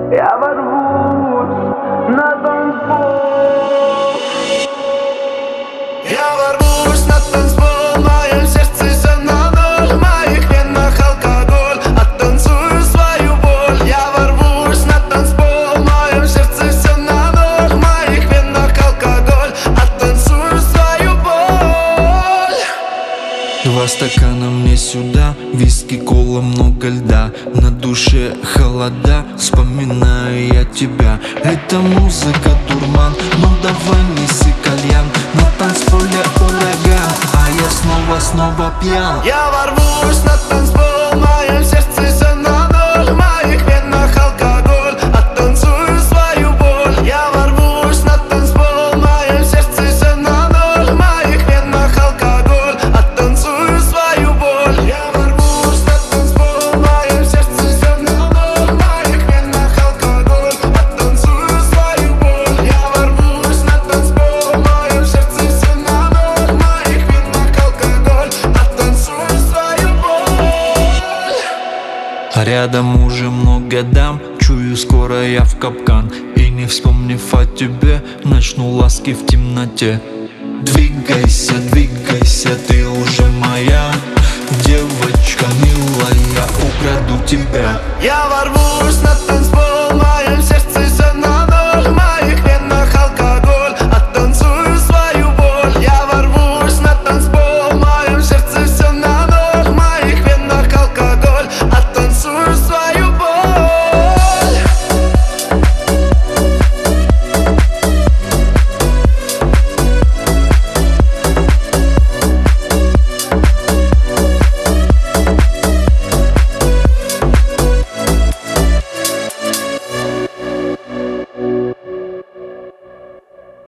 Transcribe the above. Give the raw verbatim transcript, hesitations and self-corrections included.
Я ворвусь на танцпол. Я ворвусь на танцпол, в моем сердце все на ноль, в моих венах алкоголь, оттанцую свою боль. Я ворвусь на танцпол, в моем сердце все на ноль, в моих венах алкоголь, оттанцую свою боль. Два стакана мне сюда, виски, кола, много льда. На душе холода, вспоминаю я тебя. Это музыка дурман, ну давай неси кальян. На танцполе ураган, а я снова, снова пьян. Я ворвусь на танцпол, в моем сердце все на ноль, в моих венах алкоголь, оттанцую свою боль. Я ворвусь на танцпол, в моем сердце все на ноль, в моих венах алкоголь, оттанцую свою боль. Я ворвусь на танцпол, в моем сердце все на ноль, в моих венах алкоголь, оттанцую свою боль. Я ворвусь на танцпол, в моем сердце все на ноль, в моих венах алкоголь, оттанцую свою боль. А рядом уже много дам, чую, скоро я в капкан. И не вспомнив о тебе, начну ласки в темноте. Двигайся, двигайся, ты уже моя девочка милая, украду тебя. Я ворвусь на танцпол.